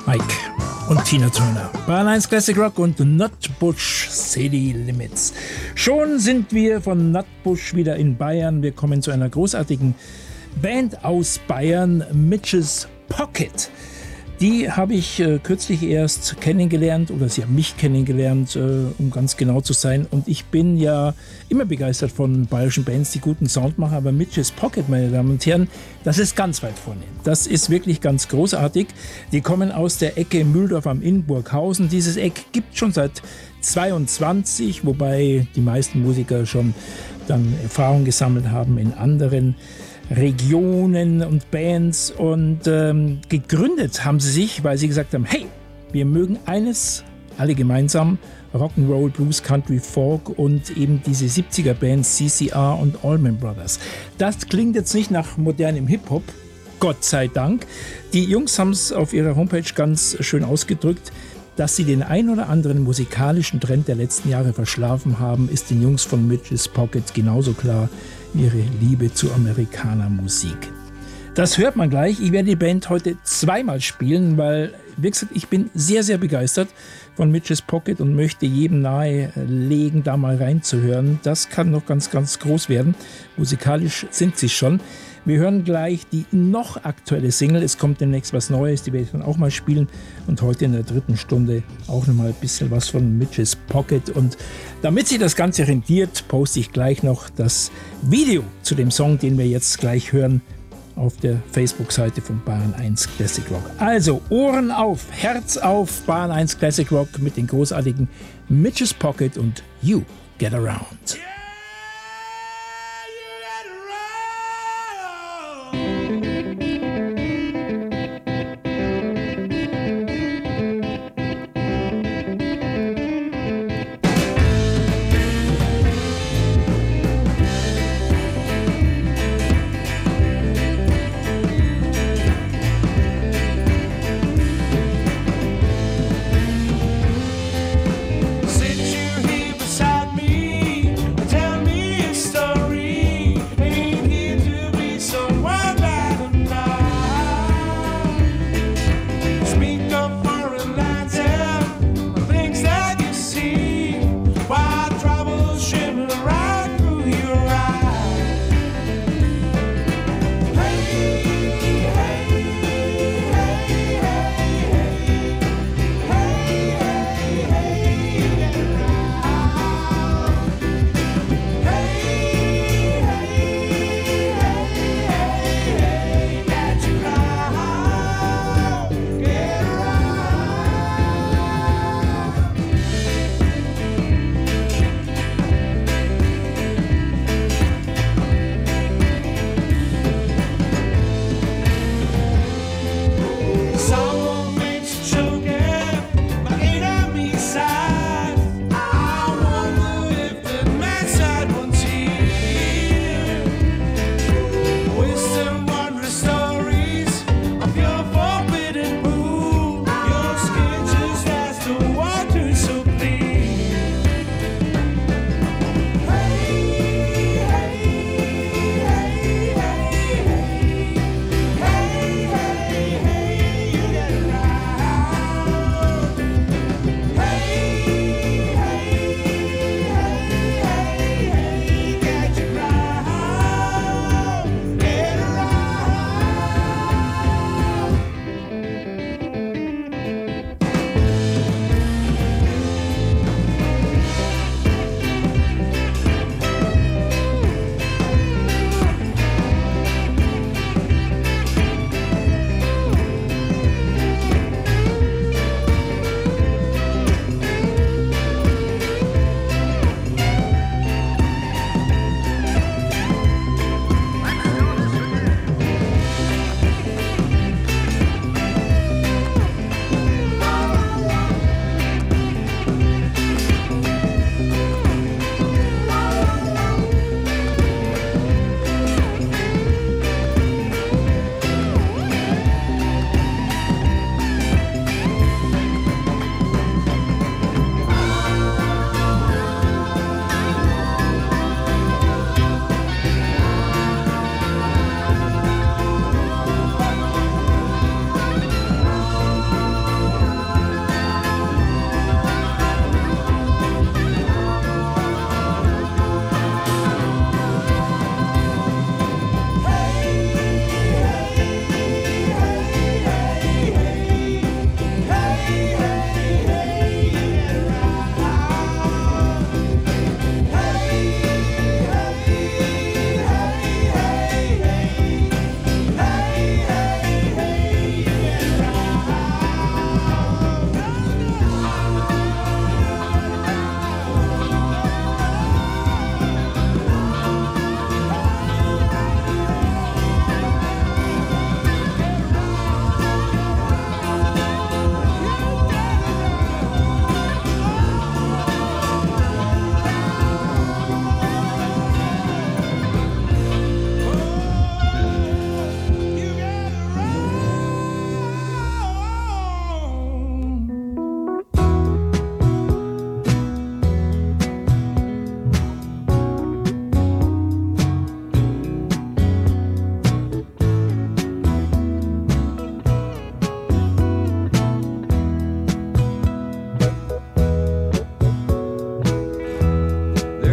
Mike und Tina Turner. Bayern 1 Classic Rock und Nutbush City Limits. Schon sind wir von Nutbush wieder in Bayern. Wir kommen zu einer großartigen Band aus Bayern, Mitch's Pocket. Die habe ich kürzlich erst kennengelernt, oder sie haben mich kennengelernt, um ganz genau zu sein. Und ich bin ja immer begeistert von bayerischen Bands, die guten Sound machen. Aber Mitch's Pocket, meine Damen und Herren, das ist ganz weit vorne. Das ist wirklich ganz großartig. Die kommen aus der Ecke Mühldorf am Inn, Burghausen. Dieses Eck gibt es schon seit 22, wobei die meisten Musiker schon dann Erfahrung gesammelt haben in anderen Regionen und Bands, und gegründet haben sie sich, weil sie gesagt haben, hey, wir mögen eines alle gemeinsam, Rock'n'Roll, Blues, Country, Folk und eben diese 70er Bands CCR und Allman Brothers. Das klingt jetzt nicht nach modernem Hip-Hop, Gott sei Dank. Die Jungs haben es auf ihrer Homepage ganz schön ausgedrückt. Dass sie den ein oder anderen musikalischen Trend der letzten Jahre verschlafen haben, ist den Jungs von Mitch's Pocket genauso klar wie ihre Liebe zu Amerikaner-Musik. Das hört man gleich. Ich werde die Band heute zweimal spielen, weil, wie gesagt, ich bin sehr, sehr begeistert von Mitch's Pocket und möchte jedem nahelegen, da mal reinzuhören. Das kann noch ganz, ganz groß werden. Musikalisch sind sie schon. Wir hören gleich die noch aktuelle Single. Es kommt demnächst was Neues, die werde ich dann auch mal spielen. Und heute in der dritten Stunde auch noch mal ein bisschen was von Mitch's Pocket. Und damit sich das Ganze rentiert, poste ich gleich noch das Video zu dem Song, den wir jetzt gleich hören, auf der Facebook-Seite von Bayern 1 Classic Rock. Also Ohren auf, Herz auf, Bayern 1 Classic Rock mit den großartigen Mitch's Pocket und You Get Around. Sit you here beside me.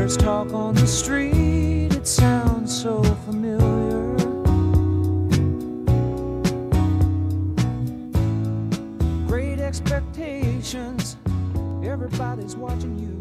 There's talk on the street, it sounds so familiar. Great expectations, everybody's watching you.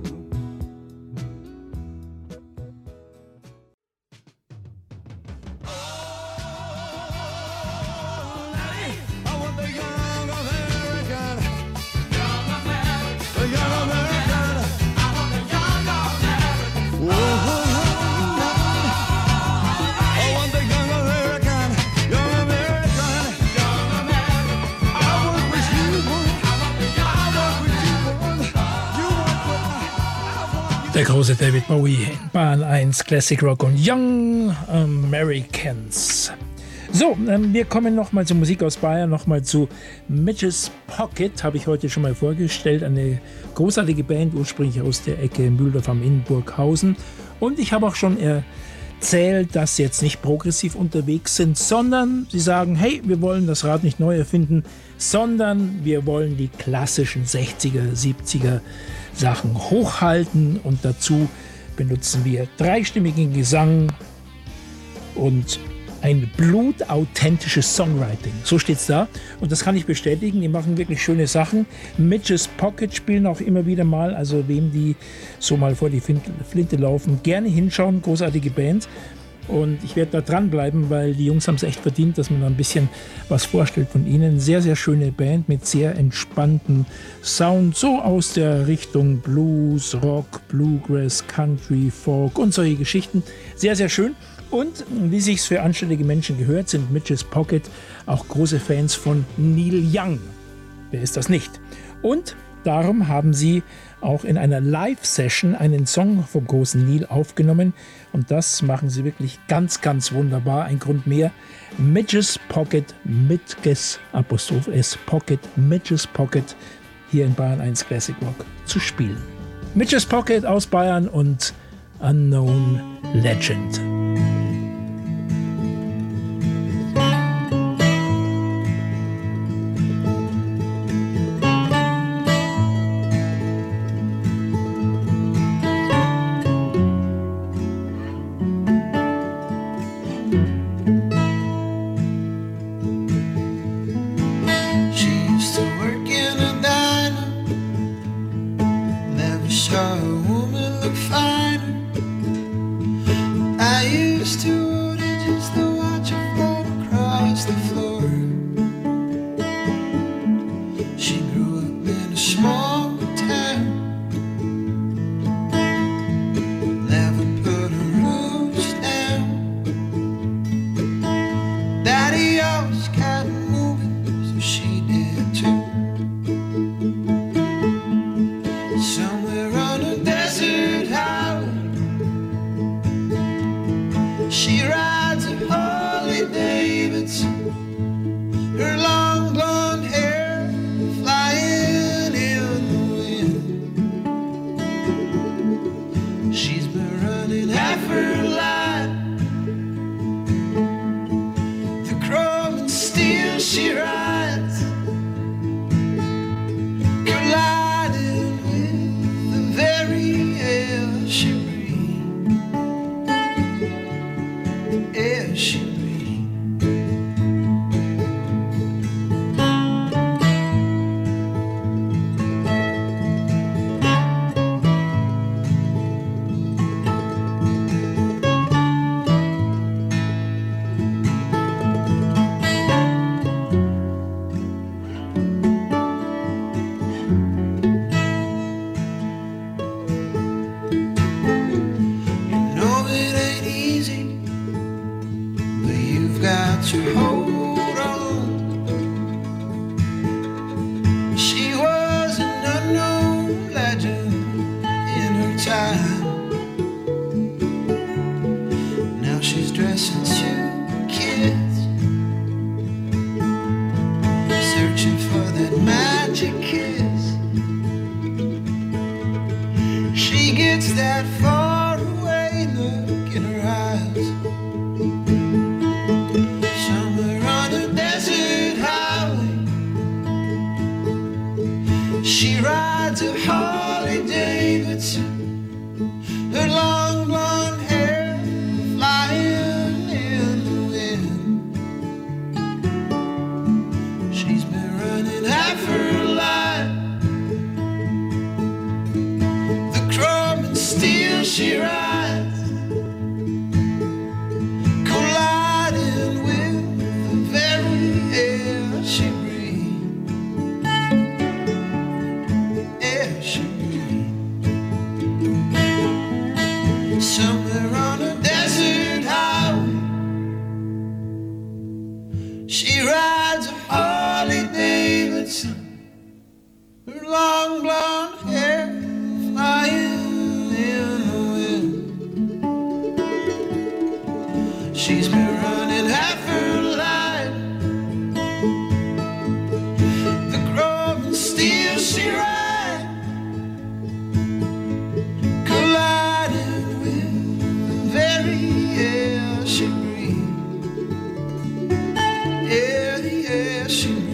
Der große David Bowie in Bahn 1 Classic Rock und Young Americans. So, wir kommen nochmal zur Musik aus Bayern, nochmal zu Mitch's Pocket, habe ich heute schon mal vorgestellt. Eine großartige Band, ursprünglich aus der Ecke Mühldorf am Inn, Burghausen. Und ich habe auch schon erzählt, dass sie jetzt nicht progressiv unterwegs sind, sondern sie sagen, hey, wir wollen das Rad nicht neu erfinden, sondern wir wollen die klassischen 60er, 70er Sachen hochhalten und dazu benutzen wir dreistimmigen Gesang und ein blutauthentisches Songwriting. So steht's da und das kann ich bestätigen. Die machen wirklich schöne Sachen. Mitch's Pocket spielen auch immer wieder mal, also wem die so mal vor die Flinte laufen, gerne hinschauen. Großartige Band. Und ich werde da dranbleiben, weil die Jungs haben es echt verdient, dass man da ein bisschen was vorstellt von ihnen. Sehr, sehr schöne Band mit sehr entspanntem Sound, so aus der Richtung Blues, Rock, Bluegrass, Country, Folk und solche Geschichten. Sehr, sehr schön. Und wie sich's für anständige Menschen gehört, sind Mitch's Pocket auch große Fans von Neil Young. Wer ist das nicht? Und darum haben sie auch in einer Live-Session einen Song vom großen Neil aufgenommen. Und das machen sie wirklich ganz, ganz wunderbar. Ein Grund mehr. Mitch's Pocket, Mitges Apostroph S Pocket, Mitch's Pocket hier in Bayern 1 Classic Rock zu spielen. Mitch's Pocket aus Bayern und Unknown Legend. She rides a Harley Davidson, her long sun. Her long blonde hair flying in the wind. She's been running half her life. The grove and steel she rides, collided with the very air she breathed. Yeah, the air she breathed.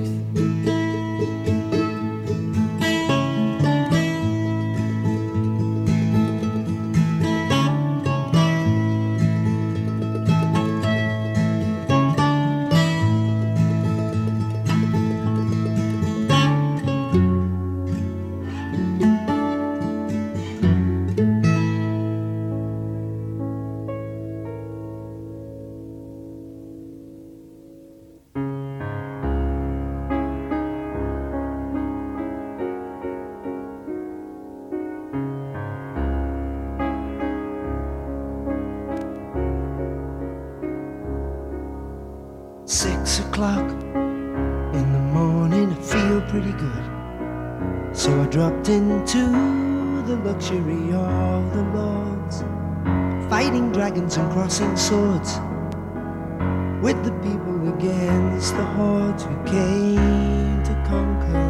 6 o'clock in the morning, I feel pretty good. So I dropped into the luxury of the lords, fighting dragons and crossing swords with the people against the hordes who came to conquer.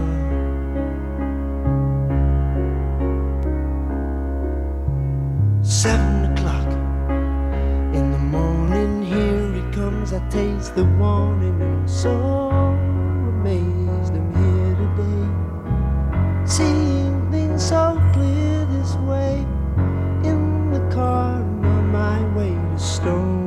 I taste the warning and I'm so amazed I'm here today, seeing things so clear this way, in the car and on my way to Stone.